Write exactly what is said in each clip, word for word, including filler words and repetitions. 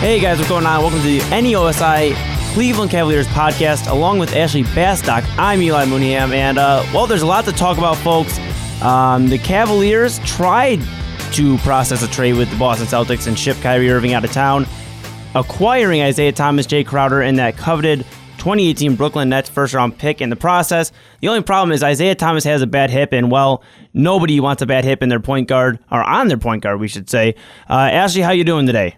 Hey guys, what's going on? Welcome to the N E O S I Cleveland Cavaliers podcast, along with Ashley Bastock. I'm Eli Mooneyham, and uh, well, there's a lot to talk about, folks. Um, the Cavaliers tried to process a trade with the Boston Celtics and ship Kyrie Irving out of town, acquiring Isaiah Thomas, Jay Crowder, and that coveted twenty eighteen Brooklyn Nets first-round pick in the process. The only problem is Isaiah Thomas has a bad hip, and, well, nobody wants a bad hip in their point guard, or on their point guard, we should say. Uh, Ashley, how you doing today?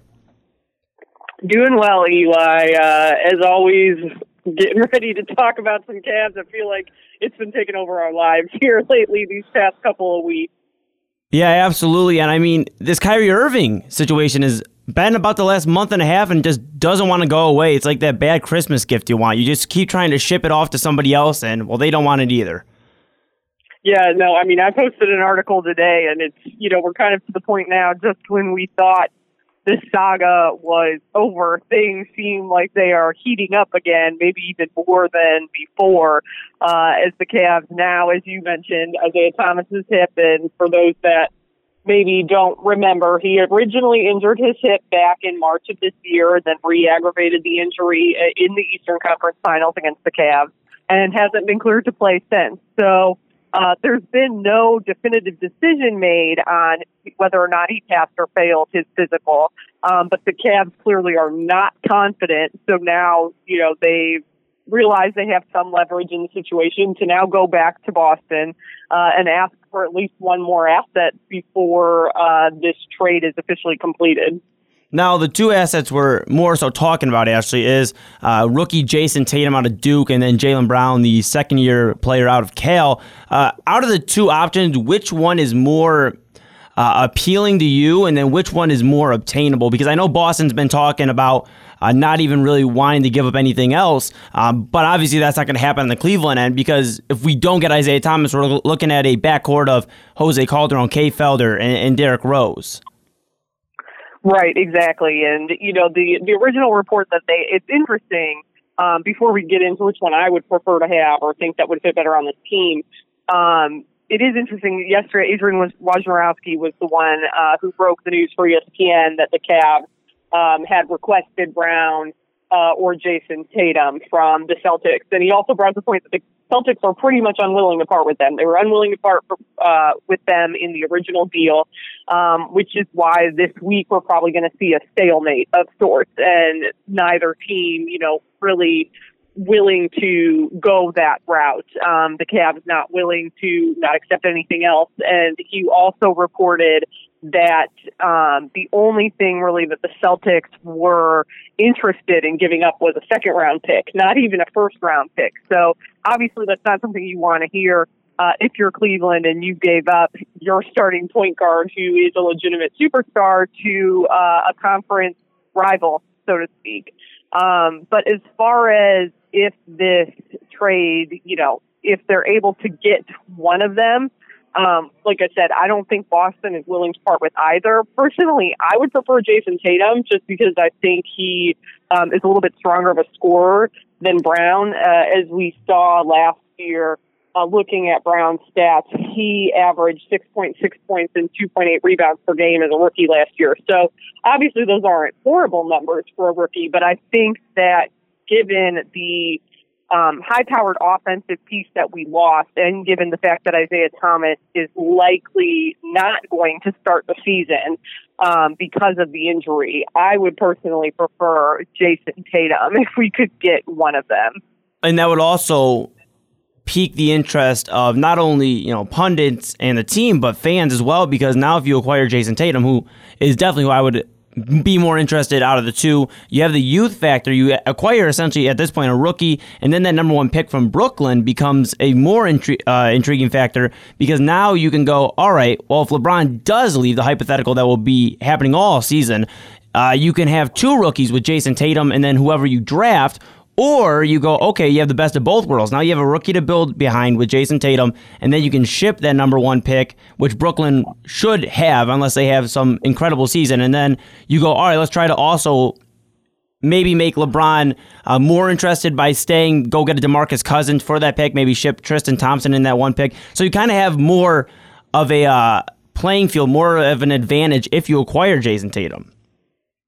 Doing well, Eli. Uh, as always, getting ready to talk about some Cavs. I feel like it's been taking over our lives here lately these past couple of weeks. Yeah, absolutely. And I mean, this Kyrie Irving situation has been about the last month and a half and just doesn't want to go away. It's like that bad Christmas gift you want. You just keep trying to ship it off to somebody else, and, well, they don't want it either. Yeah, no, I mean, I posted an article today, and it's, you know, we're kind of to the point now, just when we thought this saga was over, things seem like they are heating up again, maybe even more than before, uh, as the Cavs now, as you mentioned, Isaiah Thomas's hip, and for those that maybe don't remember, he originally injured his hip back in March of this year, then re-aggravated the injury in the Eastern Conference Finals against the Cavs, and hasn't been cleared to play since. So Uh, there's been no definitive decision made on whether or not he passed or failed his physical, um, but the Cavs clearly are not confident. So now, you know, they realize they have some leverage in the situation to now go back to Boston uh, and ask for at least one more asset before uh, this trade is officially completed. Now, the two assets we're more so talking about, Ashley, is uh, rookie Jason Tatum out of Duke and then Jaylen Brown, the second-year player out of Cal. Uh, out of the two options, which one is more uh, appealing to you, and then which one is more obtainable? Because I know Boston's been talking about uh, not even really wanting to give up anything else, um, but obviously that's not going to happen on the Cleveland end, because if we don't get Isaiah Thomas, we're looking at a backcourt of Jose Calderon, Kay Felder, and, and Derrick Rose. Right, exactly. And, you know, the the original report that they, it's interesting, um, before we get into which one I would prefer to have or think that would fit better on this team, um, it is interesting. Yesterday, Adrian Wojnarowski was the one uh, who broke the news for E S P N that the Cavs um, had requested Brown uh, or Jason Tatum from the Celtics. And he also brought up the point that the Celtics are pretty much unwilling to part with them. They were unwilling to part uh, with them in the original deal, um, which is why this week we're probably going to see a stalemate of sorts, and neither team, you know, really willing to go that route. Um, the Cavs not willing to not accept anything else. And he also reported that um, the only thing really that the Celtics were interested in giving up was a second round pick, not even a first round pick. So obviously that's not something you want to hear uh, if you're Cleveland and you gave up your starting point guard, who is a legitimate superstar, to uh, a conference rival, so to speak. Um, but as far as if this trade, you know, if they're able to get one of them, Um, like I said, I don't think Boston is willing to part with either. Personally, I would prefer Jason Tatum just because I think he um, is a little bit stronger of a scorer than Brown. Uh, as we saw last year, uh, looking at Brown's stats, he averaged six point six points and two point eight rebounds per game as a rookie last year. So obviously those aren't horrible numbers for a rookie, but I think that given the Um, high-powered offensive piece that we lost, and given the fact that Isaiah Thomas is likely not going to start the season um, because of the injury, I would personally prefer Jason Tatum if we could get one of them. And that would also pique the interest of not only, you know, pundits and the team, but fans as well, because now if you acquire Jason Tatum, who is definitely who I would be more interested out of the two. You have the youth factor. You acquire essentially at this point a rookie, and then that number one pick from Brooklyn becomes a more intri- uh, intriguing factor, because now you can go, all right, well, if LeBron does leave, the hypothetical that will be happening all season, uh, you can have two rookies with Jason Tatum and then whoever you draft. Or you go, okay, you have the best of both worlds. Now you have a rookie to build behind with Jason Tatum, and then you can ship that number one pick, which Brooklyn should have unless they have some incredible season. And then you go, all right, let's try to also maybe make LeBron uh, more interested by staying, go get a DeMarcus Cousins for that pick, maybe ship Tristan Thompson in that one pick. So you kind of have more of a uh, playing field, more of an advantage if you acquire Jason Tatum.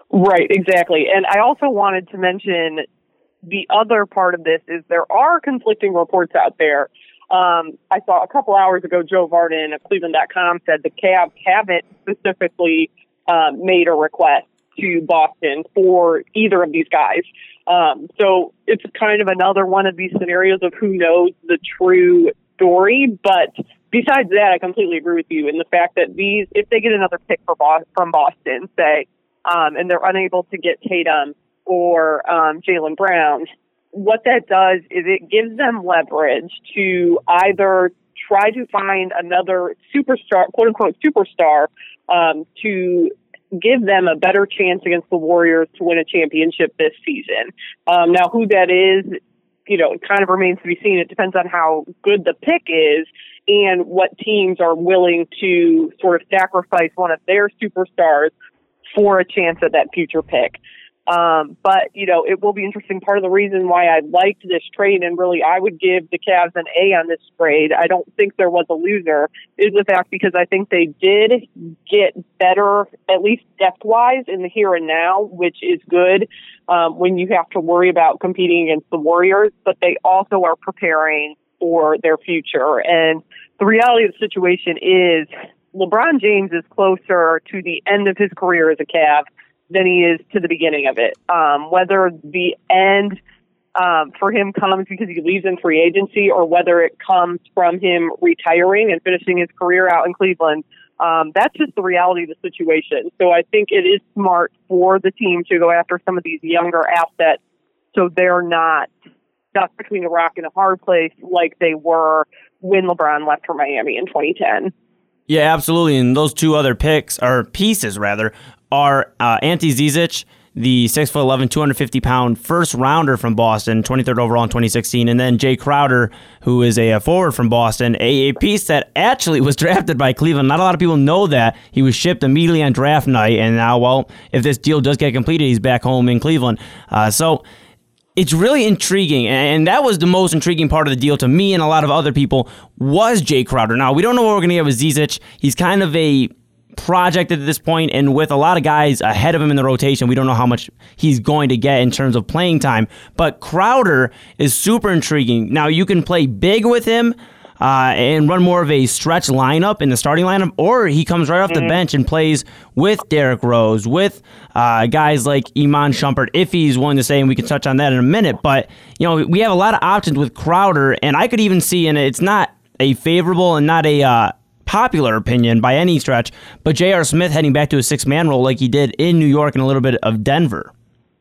Right, exactly. And I also wanted to mention the other part of this is there are conflicting reports out there. Um, I saw a couple hours ago, Joe Vardon of Cleveland dot com said the Cavs haven't specifically um, made a request to Boston for either of these guys. Um, so it's kind of another one of these scenarios of who knows the true story. But besides that, I completely agree with you in the fact that these, if they get another pick for Boston, from Boston, say, um, and they're unable to get Tatum or um, Jaylen Brown, what that does is it gives them leverage to either try to find another superstar, quote unquote superstar, um, to give them a better chance against the Warriors to win a championship this season. Um, now, who that is, you know, it kind of remains to be seen. It depends on how good the pick is and what teams are willing to sort of sacrifice one of their superstars for a chance at that future pick. Um, but, you know, it will be interesting. Part of the reason why I liked this trade, and really I would give the Cavs an A on this trade, I don't think there was a loser, is the fact because I think they did get better, at least depth-wise, in the here and now, which is good um, when you have to worry about competing against the Warriors, but they also are preparing for their future. And the reality of the situation is LeBron James is closer to the end of his career as a Cav than he is to the beginning of it. Um, whether the end um, for him comes because he leaves in free agency or whether it comes from him retiring and finishing his career out in Cleveland, um, that's just the reality of the situation. So I think it is smart for the team to go after some of these younger assets so they're not stuck between a rock and a hard place like they were when LeBron left for Miami in twenty ten. Yeah, absolutely. And those two other picks, or pieces rather, are uh, Ante Zizic, the six foot eleven, two hundred fifty pound first rounder from Boston, twenty-third overall in twenty sixteen, and then Jay Crowder, who is a, a forward from Boston, a, a piece that actually was drafted by Cleveland. Not a lot of people know that. He was shipped immediately on draft night, and now, well, if this deal does get completed, he's back home in Cleveland. Uh, so it's really intriguing, and that was the most intriguing part of the deal to me and a lot of other people was Jay Crowder. Now, we don't know what we're going to get with Zizic. He's kind of a project at this point, and with a lot of guys ahead of him in the rotation, we don't know how much he's going to get in terms of playing time. But Crowder is super intriguing. Now, you can play big with him uh, and run more of a stretch lineup in the starting lineup, or he comes right off mm-hmm. the bench and plays with Derrick Rose, with uh, guys like Iman Shumpert, if he's willing to say, and we can touch on that in a minute. But, you know, we have a lot of options with Crowder, and I could even see, and it's not a favorable and not a uh, popular opinion by any stretch, but J R. Smith heading back to a six-man role like he did in New York and a little bit of Denver.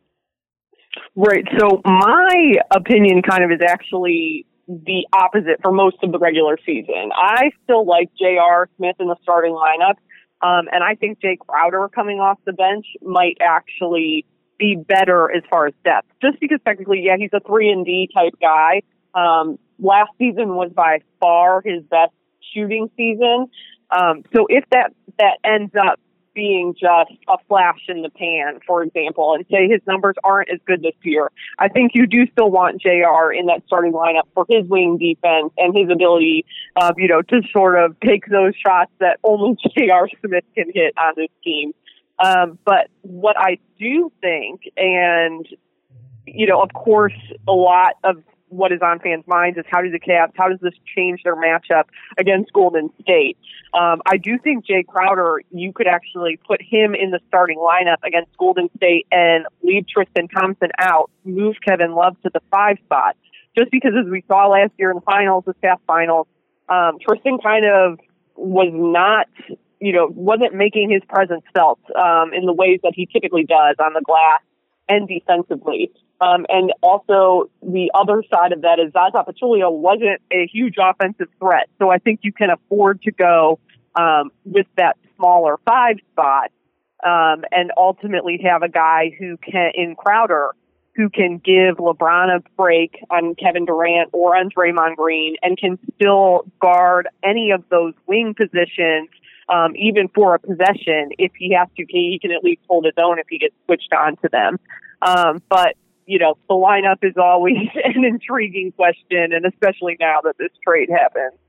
Right. So my opinion kind of is actually the opposite for most of the regular season. I still like J R. Smith in the starting lineup, um, and I think Jay Crowder coming off the bench might actually be better as far as depth, just because technically, yeah, he's a three and D type guy. Um, last season was by far his best shooting season. Um, so if that, that ends up being just a flash in the pan, for example, and say his numbers aren't as good this year, I think you do still want J R in that starting lineup for his wing defense and his ability, uh, you know, to sort of take those shots that only J R. Smith can hit on this team. Um, but what I do think, and, you know, of course, a lot of what is on fans' minds is how do the Cavs, how does this change their matchup against Golden State? Um, I do think Jay Crowder, you could actually put him in the starting lineup against Golden State and leave Tristan Thompson out, move Kevin Love to the five spot. Just because as we saw last year in the finals, the staff finals, um, Tristan kind of was not, you know, wasn't making his presence felt um, in the ways that he typically does on the glass and defensively. Um, and also the other side of that is Zaza Pachulia wasn't a huge offensive threat. So I think you can afford to go um, with that smaller five spot um, and ultimately have a guy who can, in Crowder, who can give LeBron a break on Kevin Durant or on Draymond Green and can still guard any of those wing positions, um, even for a possession. If he has to, he can at least hold his own if he gets switched on to them. Um, but you know, the lineup is always an intriguing question, and especially now that this trade happened.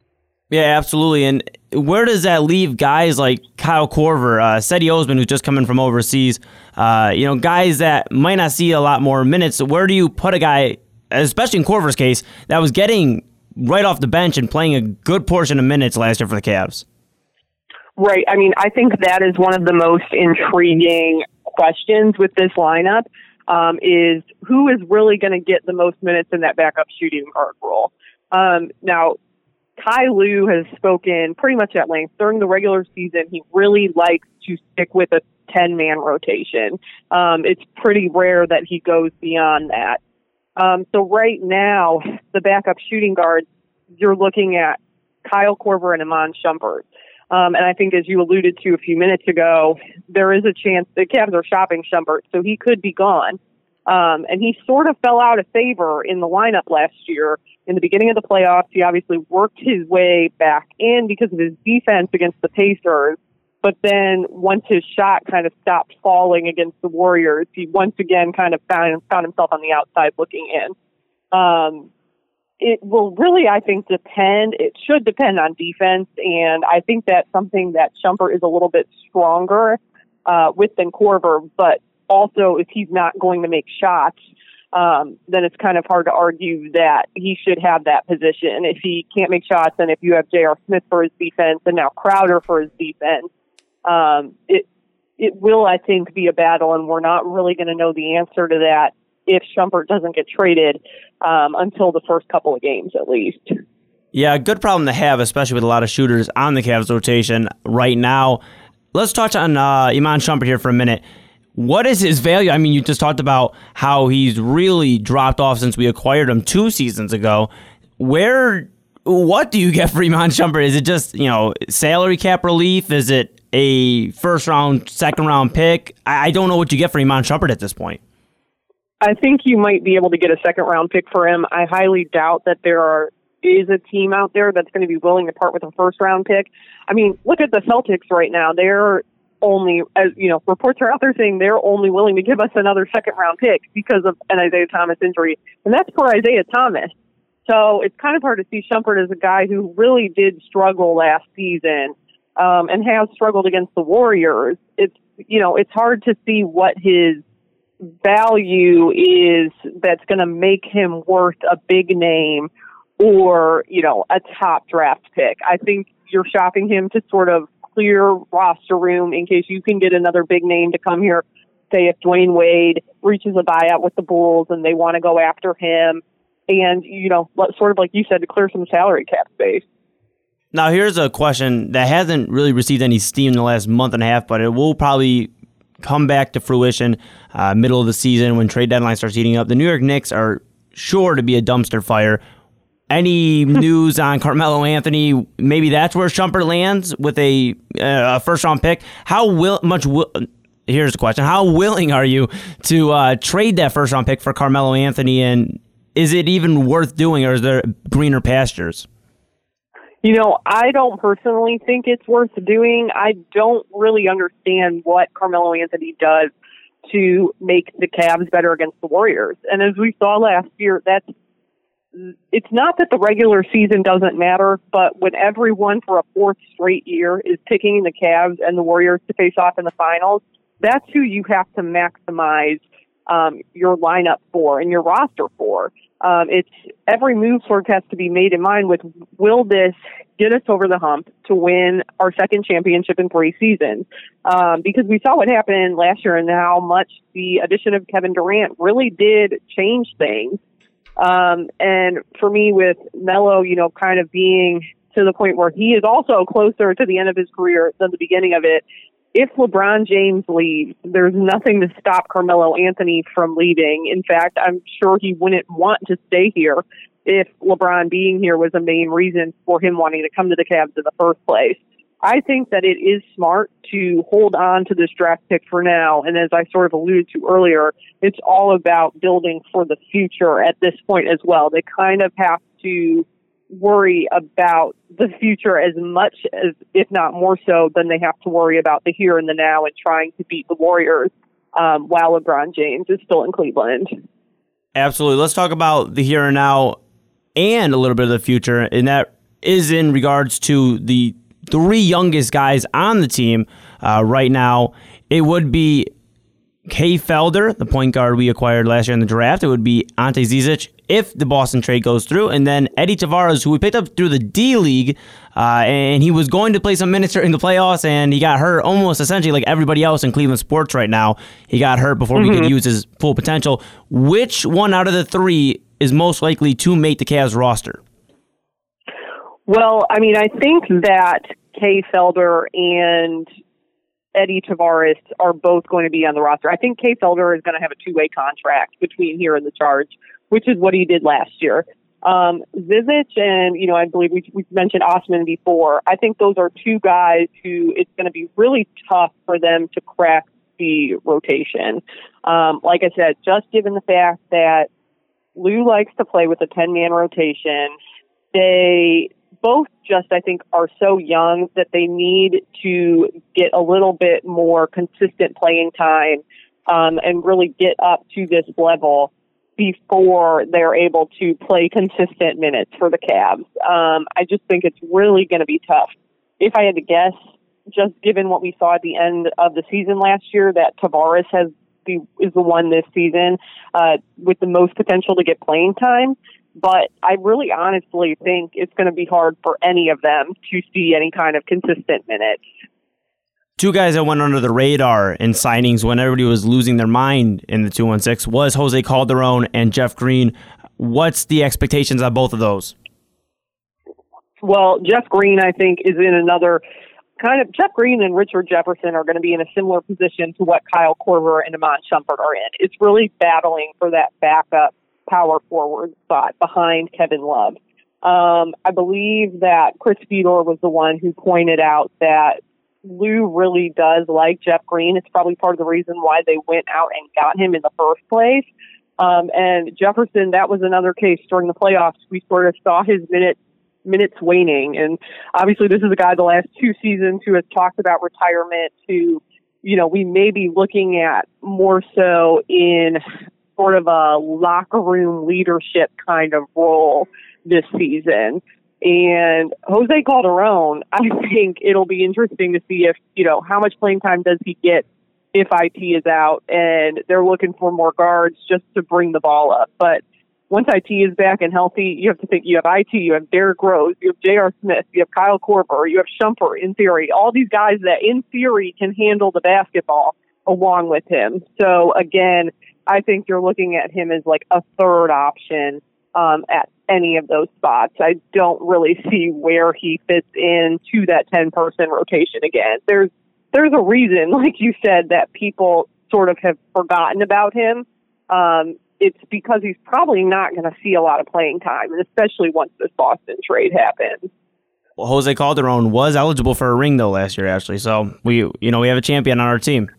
Yeah, absolutely. And where does that leave guys like Kyle Korver, uh, Cedi Osman, who's just coming from overseas? Uh, you know, guys that might not see a lot more minutes. Where do you put a guy, especially in Korver's case, that was getting right off the bench and playing a good portion of minutes last year for the Cavs? Right. I mean, I think that is one of the most intriguing questions with this lineup. Um, is who is really going to get the most minutes in that backup shooting guard role? Um, now. Ty Lue has spoken pretty much at length. During the regular season, he really likes to stick with a ten-man rotation. Um, it's pretty rare that he goes beyond that. Um, so right now, the backup shooting guards, you're looking at Kyle Korver and Iman Shumpert. Um, and I think, as you alluded to a few minutes ago, there is a chance the Cavs are shopping Shumpert, so he could be gone. Um, and he sort of fell out of favor in the lineup last year. In the beginning of the playoffs, he obviously worked his way back in because of his defense against the Pacers. But then once his shot kind of stopped falling against the Warriors, he once again kind of found, found himself on the outside looking in. Um, it will really, I think, depend. It should depend on defense. And I think that's something that Shumpert is a little bit stronger uh, with than Korver. But also, if he's not going to make shots, um, then it's kind of hard to argue that he should have that position. If he can't make shots, and if you have J R. Smith for his defense and now Crowder for his defense, um, it it will, I think, be a battle, and we're not really going to know the answer to that if Shumpert doesn't get traded um, until the first couple of games, at least. Yeah, good problem to have, especially with a lot of shooters on the Cavs rotation right now. Let's touch on uh, Iman Shumpert here for a minute. What is his value? I mean, you just talked about how he's really dropped off since we acquired him two seasons ago. Where, what do you get for Iman Shumpert? Is it just, you know, salary cap relief? Is it a first round, second round pick? I, I don't know what you get for Iman Shumpert at this point. I think you might be able to get a second round pick for him. I highly doubt that there are is a team out there that's going to be willing to part with a first round pick. I mean, look at the Celtics right now. They're only, as you know, reports are out there saying they're only willing to give us another second round pick because of an Isaiah Thomas injury. And that's for Isaiah Thomas. So it's kind of hard to see Shumpert as a guy who really did struggle last season um, and has struggled against the Warriors. It's, you know, it's hard to see what his value is that's going to make him worth a big name or, you know, a top draft pick. I think you're shopping him to sort of clear roster room in case you can get another big name to come here. Say if Dwayne Wade reaches a buyout with the Bulls and they want to go after him and, you know, sort of like you said, to clear some salary cap space. Now, here's a question that hasn't really received any steam in the last month and a half, but it will probably come back to fruition uh, middle of the season when trade deadline starts heating up. The New York Knicks are sure to be a dumpster fire. Any news on Carmelo Anthony? Maybe that's where Shumpert lands with a, uh, a first-round pick. How will, much will, here's the question. How willing are you to uh, trade that first-round pick for Carmelo Anthony, and is it even worth doing, or is there greener pastures? You know, I don't personally think it's worth doing. I don't really understand what Carmelo Anthony does to make the Cavs better against the Warriors. And as we saw last year, that's it's not that the regular season doesn't matter, but when everyone for a fourth straight year is picking the Cavs and the Warriors to face off in the finals, that's who you have to maximize um, your lineup for and your roster for. Um, it's every move sort of has to be made in mind with, will this get us over the hump to win our second championship in three seasons? Um, because we saw what happened last year and how much the addition of Kevin Durant really did change things. Um, and for me, with Melo, you know, kind of being to the point where he is also closer to the end of his career than the beginning of it, if LeBron James leaves, there's nothing to stop Carmelo Anthony from leaving. In fact, I'm sure he wouldn't want to stay here if LeBron being here was a main reason for him wanting to come to the Cavs in the first place. I think that it is smart to hold on to this draft pick for now. And as I sort of alluded to earlier, it's all about building for the future at this point as well. They kind of have to worry about the future as much as, if not more so, than they have to worry about the here and the now and trying to beat the Warriors um, while LeBron James is still in Cleveland. Absolutely. Let's talk about the here and now and a little bit of the future. And that is in regards to the three youngest guys on the team uh, right now. It would be Kay Felder, the point guard we acquired last year in the draft. It would be Ante Zizic if the Boston trade goes through. And then Eddie Tavares, who we picked up through the D-League, uh, and he was going to play some minutes in the playoffs, and he got hurt almost essentially like everybody else in Cleveland sports right now. He got hurt before mm-hmm. we could use his full potential. Which one out of the three is most likely to make the Cavs roster? Well, I mean, I think that Kay Felder and Eddie Tavares are both going to be on the roster. I think Kay Felder is going to have a two-way contract between here and the Charge, which is what he did last year. Um, Zizic and, you know, I believe we, we mentioned Osman before. I think those are two guys who it's going to be really tough for them to crack the rotation. Um, like I said, just given the fact that Lou likes to play with a ten-man rotation, they both just, I think, are so young that they need to get a little bit more consistent playing time um, and really get up to this level before they're able to play consistent minutes for the Cavs. Um, I just think it's really going to be tough. If I had to guess, just given what we saw at the end of the season last year, that Tavares has the, is the one this season uh, with the most potential to get playing time. But I really honestly think it's going to be hard for any of them to see any kind of consistent minutes. Two guys that went under the radar in signings when everybody was losing their mind in the two one six was Jose Calderon and Jeff Green. What's the expectations on both of those? Well, Jeff Green, I think, is in another kind of... Jeff Green and Richard Jefferson are going to be in a similar position to what Kyle Korver and Iman Shumpert are in. It's really battling for that backup power forward spot behind Kevin Love. Um, I believe that Chris Fedor was the one who pointed out that Lou really does like Jeff Green. It's probably part of the reason why they went out and got him in the first place. Um, and Jefferson, that was another case during the playoffs. We sort of saw his minutes minutes waning. And obviously this is a guy the last two seasons who has talked about retirement, who, you know, we may be looking at more so in sort of a locker room leadership kind of role this season. And Jose Calderon, I think it'll be interesting to see if, you know, how much playing time does he get if I T is out and they're looking for more guards just to bring the ball up. But once I T is back and healthy, you have to think you have I T, you have Derrick Rose, you have J R. Smith, you have Kyle Korver, you have Shumpert in theory, all these guys that in theory can handle the basketball along with him. So again, I think you're looking at him as like a third option um, at any of those spots. I don't really see where he fits into that ten-person rotation again. There's there's a reason, like you said, that people sort of have forgotten about him. Um, it's because he's probably not going to see a lot of playing time, and especially once this Boston trade happens. Well, Jose Calderon was eligible for a ring, though, last year, Ashley. So we, you know, we have a champion on our team.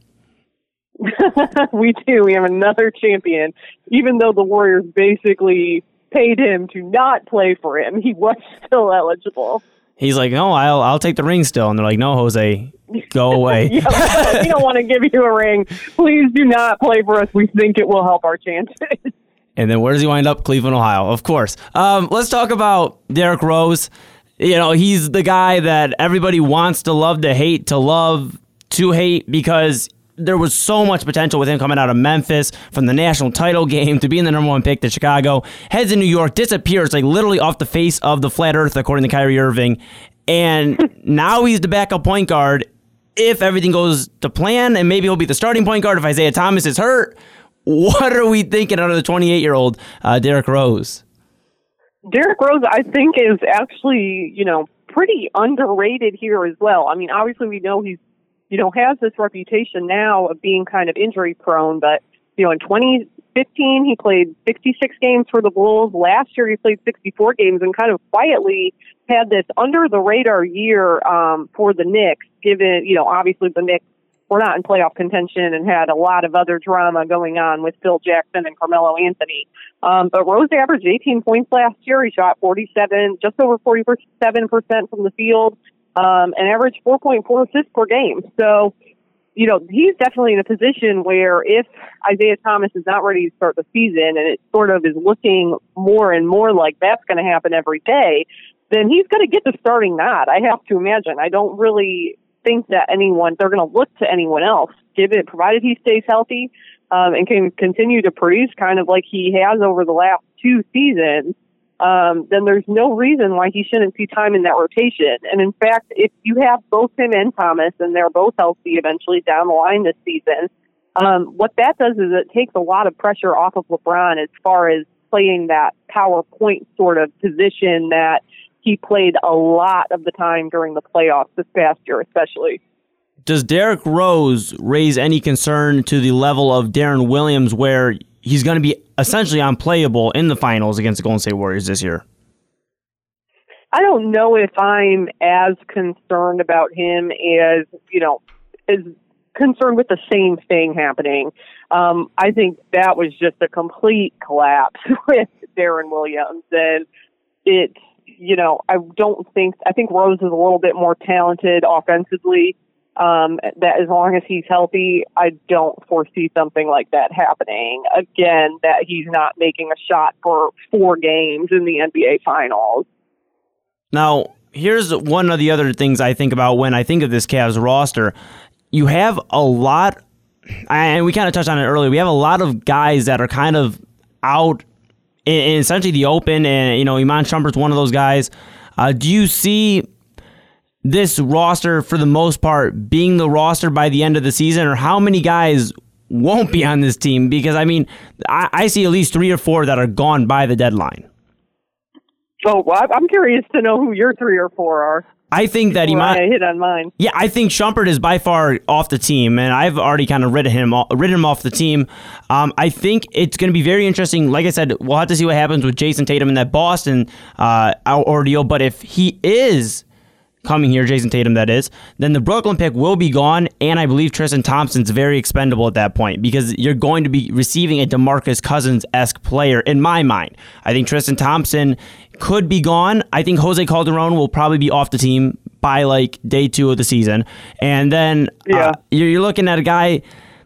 We do. We have another champion. Even though the Warriors basically paid him to not play for him, he was still eligible. He's like, no, I'll I'll take the ring still. And they're like, no, Jose, go away. Yeah, we don't want to give you a ring. Please do not play for us. We think it will help our chances. And then where does he wind up? Cleveland, Ohio, of course. Um, let's talk about Derrick Rose. You know, he's the guy that everybody wants to love to hate, to love to hate, because there was so much potential with him coming out of Memphis from the national title game to being the number one pick to Chicago. Heads in New York, disappears like literally off the face of the flat earth, according to Kyrie Irving. And now he's the backup point guard if everything goes to plan, and maybe he'll be the starting point guard if Isaiah Thomas is hurt. What are we thinking out of the twenty-eight-year-old uh, Derrick Rose? Derrick Rose, I think, is actually, you know, pretty underrated here as well. I mean, obviously we know he's you know, has this reputation now of being kind of injury prone, but, you know, in twenty fifteen, he played sixty-six games for the Bulls. Last year, he played sixty-four games and kind of quietly had this under the radar year um, for the Knicks, given, you know, obviously the Knicks were not in playoff contention and had a lot of other drama going on with Phil Jackson and Carmelo Anthony. Um, but Rose averaged eighteen points last year. He shot forty-seven, just over forty-seven percent from the field. Um, and averaged four point four assists per game. So, you know, he's definitely in a position where if Isaiah Thomas is not ready to start the season, and it sort of is looking more and more like that's going to happen every day, then he's going to get the starting nod. I have to imagine. I don't really think that anyone, they're going to look to anyone else, given, provided he stays healthy um, and can continue to produce kind of like he has over the last two seasons. Um, then there's no reason why he shouldn't see time in that rotation. And in fact, if you have both him and Thomas and they're both healthy eventually down the line this season, um, what that does is it takes a lot of pressure off of LeBron as far as playing that power point sort of position that he played a lot of the time during the playoffs this past year, especially. Does Derrick Rose raise any concern to the level of Darren Williams where he's going to be essentially unplayable in the finals against the Golden State Warriors this year? I don't know if I'm as concerned about him as, you know, as concerned with the same thing happening. Um, I think that was just a complete collapse with Darren Williams. And it, you know, I don't think, I think Rose is a little bit more talented offensively. Um, that as long as he's healthy, I don't foresee something like that happening again, that he's not making a shot for four games in the N B A Finals. Now, here's one of the other things I think about when I think of this Cavs roster. You have a lot, and we kind of touched on it earlier, we have a lot of guys that are kind of out in, in essentially the open, and, you know, Iman Shumpert's one of those guys. Uh, do you see this roster, for the most part, being the roster by the end of the season, or how many guys won't be on this team? Because, I mean, I, I see at least three or four that are gone by the deadline. Oh, well, I'm curious to know who your three or four are. I think that he well, might I hit on mine. Yeah, I think Shumpert is by far off the team, and I've already kind of written him written him off the team. Um, I think it's going to be very interesting. Like I said, we'll have to see what happens with Jason Tatum in that Boston uh, ordeal. But if he is coming here, Jason Tatum, that is, then the Brooklyn pick will be gone, and I believe Tristan Thompson's very expendable at that point because you're going to be receiving a DeMarcus Cousins-esque player, in my mind. I think Tristan Thompson could be gone. I think Jose Calderon will probably be off the team by, like, day two of the season. And then yeah. uh, you're looking at a guy...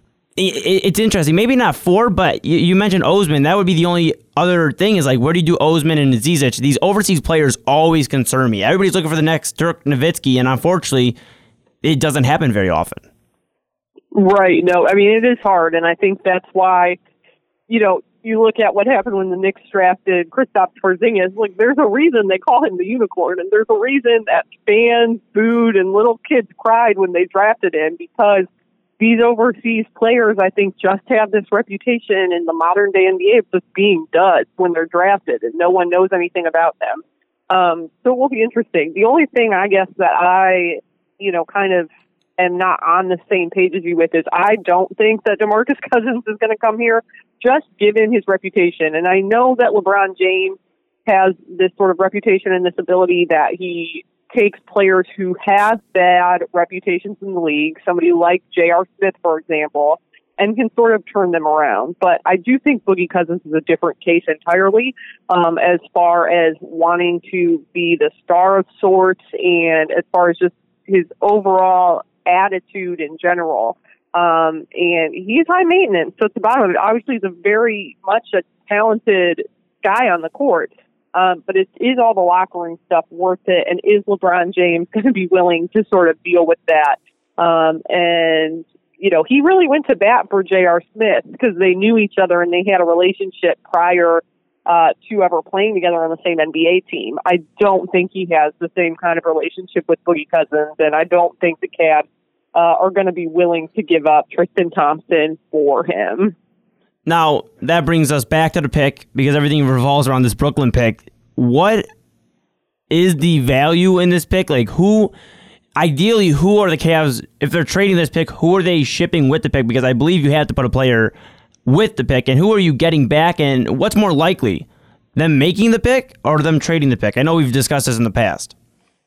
It's interesting. Maybe not four, but you mentioned Osman. That would be the only other thing is, like, where do you do Osman and Zizic? These overseas players always concern me. Everybody's looking for the next Dirk Nowitzki, and unfortunately, it doesn't happen very often. Right. No, I mean, it is hard, and I think that's why, you know, you look at what happened when the Knicks drafted Kristaps Porzingis. Like, there's a reason they call him the unicorn, and there's a reason that fans booed and little kids cried when they drafted him, because these overseas players, I think, just have this reputation in the modern day N B A of just being duds when they're drafted and no one knows anything about them. Um, so it will be interesting. The only thing I guess that I, you know, kind of am not on the same page as you with is I don't think that DeMarcus Cousins is going to come here, just given his reputation. And I know that LeBron James has this sort of reputation and this ability that he takes players who have bad reputations in the league, somebody like J R. Smith, for example, and can sort of turn them around. But I do think Boogie Cousins is a different case entirely um, as far as wanting to be the star of sorts and as far as just his overall attitude in general. Um, and he's high maintenance, so at the bottom of it, obviously he's a very much a talented guy on the court. Um, but it is all the locker room stuff worth it? And is LeBron James going to be willing to sort of deal with that? Um, and, you know, he really went to bat for J R. Smith because they knew each other and they had a relationship prior uh, to ever playing together on the same N B A team. I don't think he has the same kind of relationship with Boogie Cousins, and I don't think the Cavs uh, are going to be willing to give up Tristan Thompson for him. Now, that brings us back to the pick, because everything revolves around this Brooklyn pick. What is the value in this pick? Like, who, ideally, who are the Cavs, if they're trading this pick, who are they shipping with the pick? Because I believe you have to put a player with the pick, and who are you getting back, and what's more likely, them making the pick or them trading the pick? I know we've discussed this in the past.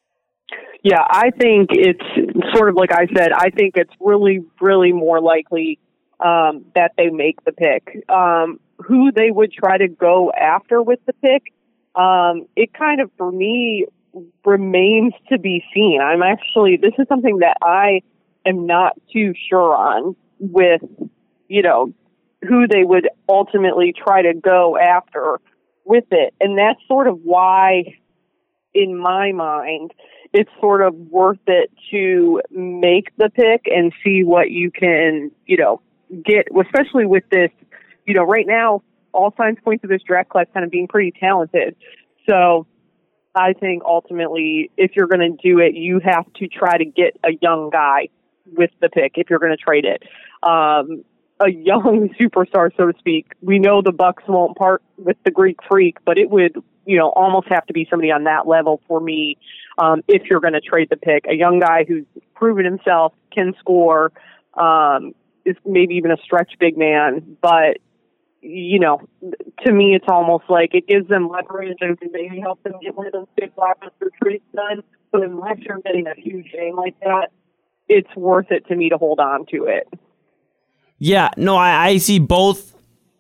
Yeah, I think it's sort of like I said, I think it's really, really more likely Um, that they make the pick. Um, who they would try to go after with the pick, um, it kind of, for me, remains to be seen. I'm actually, this is something that I am not too sure on with, you know, who they would ultimately try to go after with it. And that's sort of why in my mind, it's sort of worth it to make the pick and see what you can, you know, get, especially with this, you know, right now, all signs point to this draft class kind of being pretty talented. So I think ultimately, if you're going to do it, you have to try to get a young guy with the pick if you're going to trade it. Um, a young superstar, so to speak. We know the Bucks won't part with the Greek Freak, but it would, you know, almost have to be somebody on that level for me um, if you're going to trade the pick. A young guy who's proven himself, can score, um, is maybe even a stretch big man, but you know, to me, it's almost like it gives them leverage and can maybe help them get one of those big blockbuster trades done. But unless you're getting a huge game like that, it's worth it to me to hold on to it. Yeah, no, I, I see both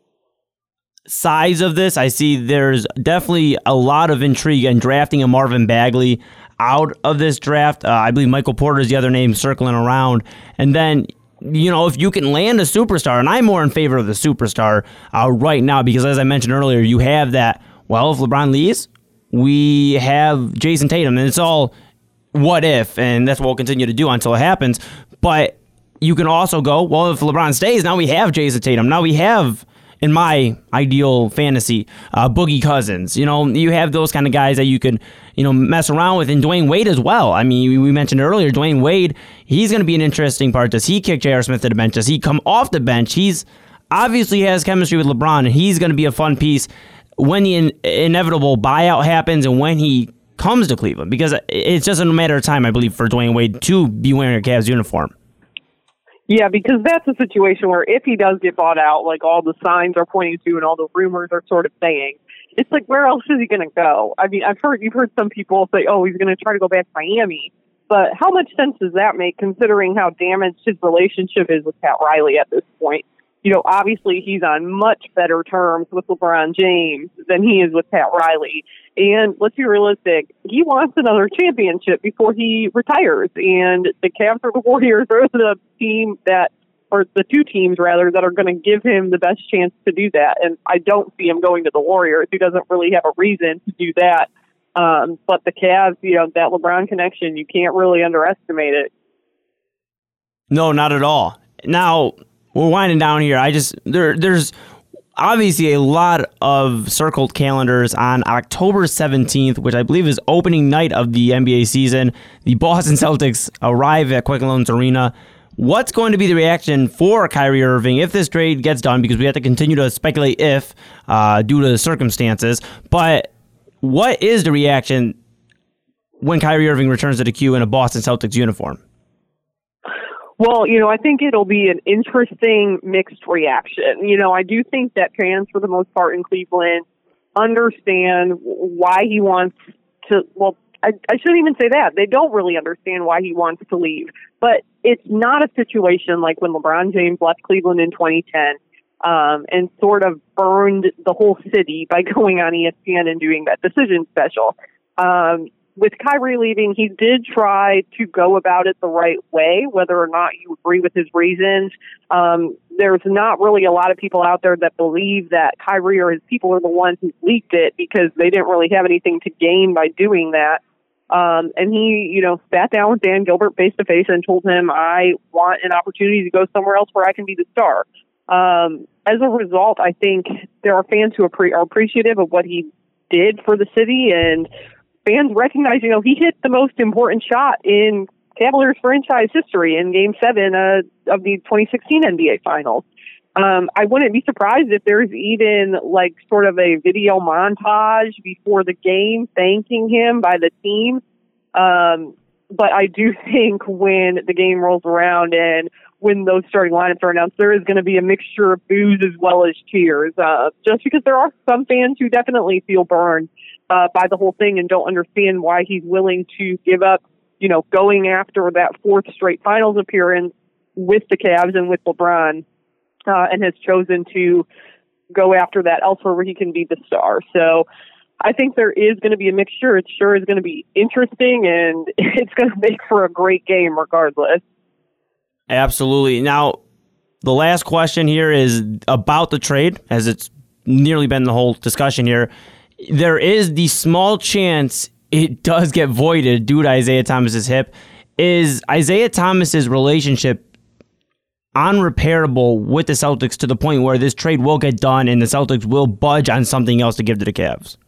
sides of this. I see there's definitely a lot of intrigue in drafting a Marvin Bagley out of this draft. Uh, I believe Michael Porter is the other name circling around. And then, you know, if you can land a superstar, and I'm more in favor of the superstar uh, right now because, as I mentioned earlier, you have that, well, if LeBron leaves, we have Jason Tatum, and it's all what if, and that's what we'll continue to do until it happens. But you can also go, well, if LeBron stays, now we have Jason Tatum. Now we have, in my ideal fantasy, uh, Boogie Cousins. You know, you have those kind of guys that you could, you know, mess around with, and Dwayne Wade as well. I mean, we mentioned earlier, Dwayne Wade, he's going to be an interesting part. Does he kick J R. Smith to the bench? Does he come off the bench? He's obviously has chemistry with LeBron, and he's going to be a fun piece when the in- inevitable buyout happens and when he comes to Cleveland, because it's just a matter of time, I believe, for Dwayne Wade to be wearing a Cavs uniform. Yeah, because that's a situation where if he does get bought out, like all the signs are pointing to and all the rumors are sort of saying, it's like, where else is he going to go? I mean, I've heard, you've heard some people say, oh, he's going to try to go back to Miami. But how much sense does that make, considering how damaged his relationship is with Pat Riley at this point? You know, obviously he's on much better terms with LeBron James than he is with Pat Riley. And let's be realistic, he wants another championship before he retires. And the Cavs or the Warriors are the team that, or the two teams rather, that are going to give him the best chance to do that. And I don't see him going to the Warriors. He doesn't really have a reason to do that. Um, but the Cavs, you know, that LeBron connection, you can't really underestimate it. No, not at all. Now, we're winding down here. I just, there, there's obviously a lot of circled calendars on October seventeenth, which I believe is opening night of the N B A season. The Boston Celtics arrive at Quicken Loans Arena. What's going to be the reaction for Kyrie Irving if this trade gets done? Because we have to continue to speculate if, uh, due to the circumstances. But what is the reaction when Kyrie Irving returns to the Q in a Boston Celtics uniform? Well, you know, I think it'll be an interesting mixed reaction. You know, I do think that fans, for the most part in Cleveland, understand why he wants to, well, I, I shouldn't even say that. They don't really understand why he wants to leave. But it's not a situation like when LeBron James left Cleveland in twenty ten um, and sort of burned the whole city by going on E S P N and doing that decision special. Um, with Kyrie leaving, he did try to go about it the right way, whether or not you agree with his reasons. Um, there's not really a lot of people out there that believe that Kyrie or his people are the ones who leaked it, because they didn't really have anything to gain by doing that. Um, and he, you know, sat down with Dan Gilbert face to face and told him, I want an opportunity to go somewhere else where I can be the star. Um, as a result, I think there are fans who are, pre- are appreciative of what he did for the city, and fans recognize, you know, he hit the most important shot in Cavaliers franchise history in Game seven uh, of the twenty sixteen N B A Finals. Um, I wouldn't be surprised if there's even like sort of a video montage before the game thanking him by the team. Um, but I do think when the game rolls around and when those starting lineups are announced, there is going to be a mixture of boos as well as cheers, uh, just because there are some fans who definitely feel burned uh, by the whole thing and don't understand why he's willing to give up, you know, going after that fourth straight finals appearance with the Cavs and with LeBron. Uh, and has chosen to go after that elsewhere where he can be the star. So I think there is going to be a mixture. It sure is going to be interesting, and it's going to make for a great game regardless. Absolutely. Now, the last question here is about the trade, as it's nearly been the whole discussion here. There is the small chance it does get voided due to Isaiah Thomas's hip, is Isaiah Thomas's relationship unrepairable with the Celtics to the point where this trade will get done and the Celtics will budge on something else to give to the Cavs?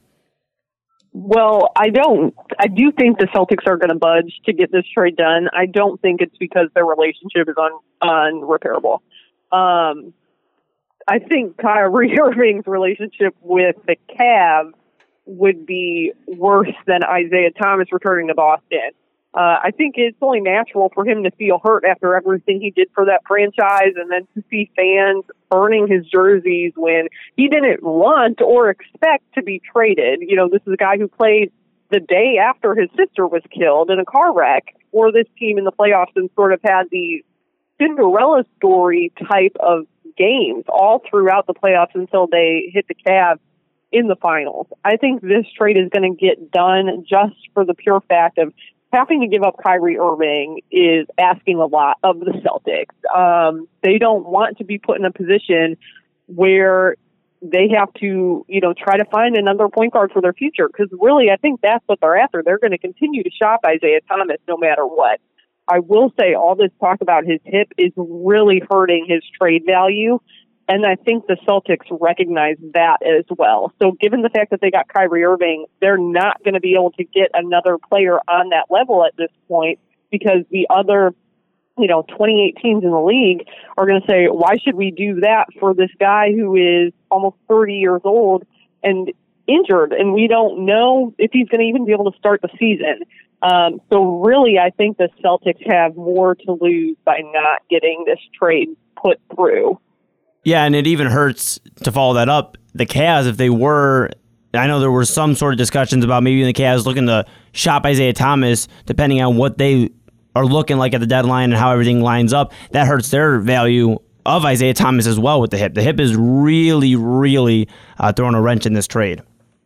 Well, I don't. I do think the Celtics are going to budge to get this trade done. I don't think it's because their relationship is un, unrepairable. Um, I think Kyrie Irving's relationship with the Cavs would be worse than Isaiah Thomas returning to Boston. Uh, I think it's only natural for him to feel hurt after everything he did for that franchise, and then to see fans burning his jerseys when he didn't want or expect to be traded. You know, this is a guy who played the day after his sister was killed in a car wreck for this team in the playoffs and sort of had the Cinderella story type of games all throughout the playoffs until they hit the Cavs in the finals. I think this trade is going to get done just for the pure fact of having to give up Kyrie Irving is asking a lot of the Celtics. Um, they don't want to be put in a position where they have to, you know, try to find another point guard for their future. Because really, I think that's what they're after. They're going to continue to shop Isaiah Thomas no matter what. I will say all this talk about his hip is really hurting his trade value. And I think the Celtics recognize that as well. So given the fact that they got Kyrie Irving, they're not going to be able to get another player on that level at this point because the other, you know, twenty-eight teams in the league are going to say, why should we do that for this guy who is almost thirty years old and injured? And we don't know if he's going to even be able to start the season. Um, so really, I think the Celtics have more to lose by not getting this trade put through. Yeah, and it even hurts to follow that up. The Cavs, if they were, I know there were some sort of discussions about maybe the Cavs looking to shop Isaiah Thomas, depending on what they are looking like at the deadline and how everything lines up. That hurts their value of Isaiah Thomas as well with the hip. The hip is really, really uh, throwing a wrench in this trade.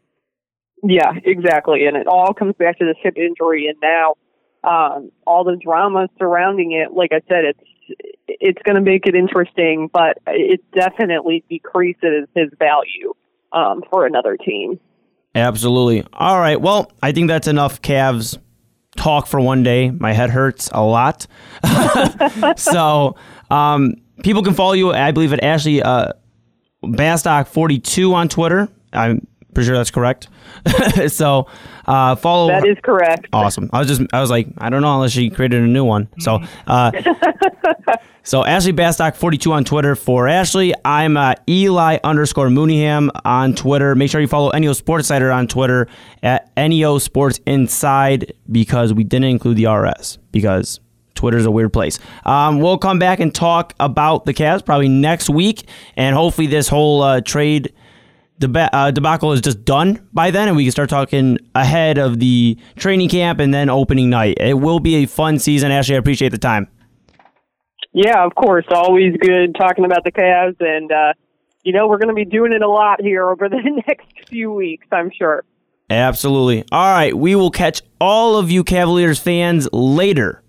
Yeah, exactly. And it all comes back to this hip injury. And now um, all the drama surrounding it, like I said, it's it's going to make it interesting, but it definitely decreases his value um, for another team. Absolutely. All right. Well, I think that's enough Cavs talk for one day. My head hurts a lot. so um, people can follow you, I believe, at Ashley uh, Bastock forty-two on Twitter. I'm pretty sure that's correct. so uh, follow. That is correct. Awesome. I was just, I was like, I don't know unless she created a new one. So, uh, so Ashley Bastock forty-two on Twitter for Ashley. I'm uh, Eli underscore Mooneyham on Twitter. Make sure you follow N E O Sports Insider on Twitter at N E O Sports Inside because we didn't include the R S because Twitter's a weird place. Um, we'll come back and talk about the Cavs probably next week, and hopefully this whole uh, trade deba- uh, debacle is just done by then, and we can start talking ahead of the training camp and then opening night. It will be a fun season. Ashley, I appreciate the time. Yeah, of course. Always good talking about the Cavs, and uh, you know we're going to be doing it a lot here over the next few weeks, I'm sure. Absolutely. All right, we will catch all of you Cavaliers fans later